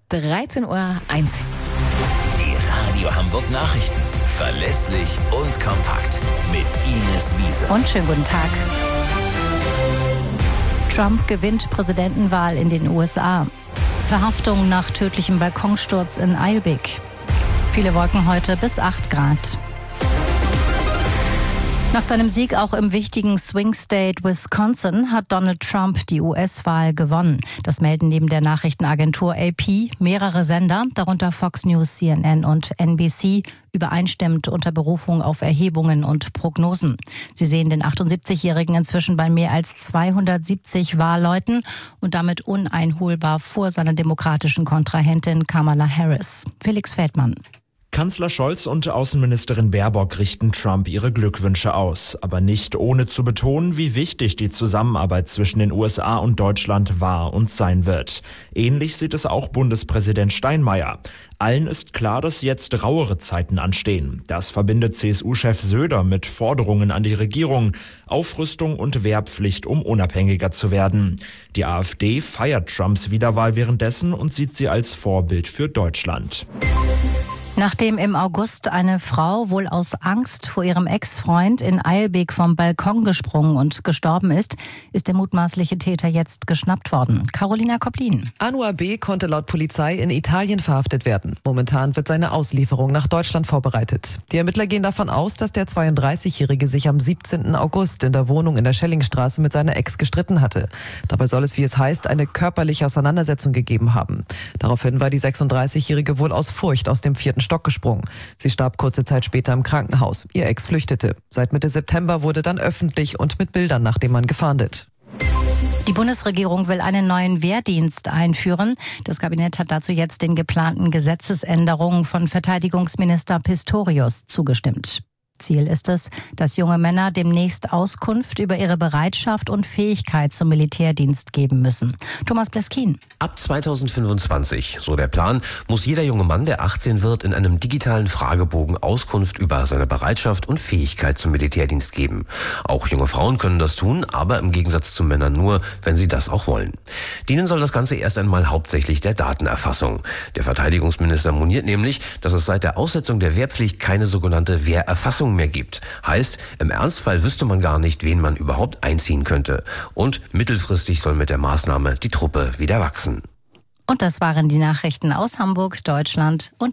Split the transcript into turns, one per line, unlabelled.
13:01 Uhr.
Die Radio Hamburg Nachrichten. Verlässlich und kompakt. Mit Ines Wiese.
Und schönen guten Tag. Trump gewinnt Präsidentenwahl in den USA. Verhaftung nach tödlichem Balkonsturz in Eilbek. Viele Wolken heute bis 8 Grad. Nach seinem Sieg auch im wichtigen Swing State Wisconsin hat Donald Trump die US-Wahl gewonnen. Das melden neben der Nachrichtenagentur AP mehrere Sender, darunter Fox News, CNN und NBC, übereinstimmend unter Berufung auf Erhebungen und Prognosen. Sie sehen den 78-Jährigen inzwischen bei mehr als 270 Wahlleuten und damit uneinholbar vor seiner demokratischen Kontrahentin Kamala Harris. Felix Feldmann.
Kanzler Scholz und Außenministerin Baerbock richten Trump ihre Glückwünsche aus, aber nicht ohne zu betonen, wie wichtig die Zusammenarbeit zwischen den USA und Deutschland war und sein wird. Ähnlich sieht es auch Bundespräsident Steinmeier. Allen ist klar, dass jetzt rauere Zeiten anstehen. Das verbindet CSU-Chef Söder mit Forderungen an die Regierung, Aufrüstung und Wehrpflicht, um unabhängiger zu werden. Die AfD feiert Trumps Wiederwahl währenddessen und sieht sie als Vorbild für Deutschland.
Nachdem im August eine Frau wohl aus Angst vor ihrem Ex-Freund in Eilbek vom Balkon gesprungen und gestorben ist, ist der mutmaßliche Täter jetzt geschnappt worden. Carolina Koplin.
Anwar B. konnte laut Polizei in Italien verhaftet werden. Momentan wird seine Auslieferung nach Deutschland vorbereitet. Die Ermittler gehen davon aus, dass der 32-Jährige sich am 17. August in der Wohnung in der Schellingstraße mit seiner Ex gestritten hatte. Dabei soll es, wie es heißt, eine körperliche Auseinandersetzung gegeben haben. Daraufhin war die 36-Jährige wohl aus Furcht aus dem 4. Stock gesprungen. Sie starb kurze Zeit später im Krankenhaus. Ihr Ex flüchtete. Seit Mitte September wurde dann öffentlich und mit Bildern nach dem Mann gefahndet.
Die Bundesregierung will einen neuen Wehrdienst einführen. Das Kabinett hat dazu jetzt den geplanten Gesetzesänderungen von Verteidigungsminister Pistorius zugestimmt. Ziel ist es, dass junge Männer demnächst Auskunft über ihre Bereitschaft und Fähigkeit zum Militärdienst geben müssen. Thomas Bleskin.
Ab 2025, so der Plan, muss jeder junge Mann, der 18 wird, in einem digitalen Fragebogen Auskunft über seine Bereitschaft und Fähigkeit zum Militärdienst geben. Auch junge Frauen können das tun, aber im Gegensatz zu Männern nur, wenn sie das auch wollen. Dienen soll das Ganze erst einmal hauptsächlich der Datenerfassung. Der Verteidigungsminister moniert nämlich, dass es seit der Aussetzung der Wehrpflicht keine sogenannte Wehrerfassung mehr gibt. Heißt, im Ernstfall wüsste man gar nicht, wen man überhaupt einziehen könnte. Und mittelfristig soll mit der Maßnahme die Truppe wieder wachsen.
Und das waren die Nachrichten aus Hamburg, Deutschland und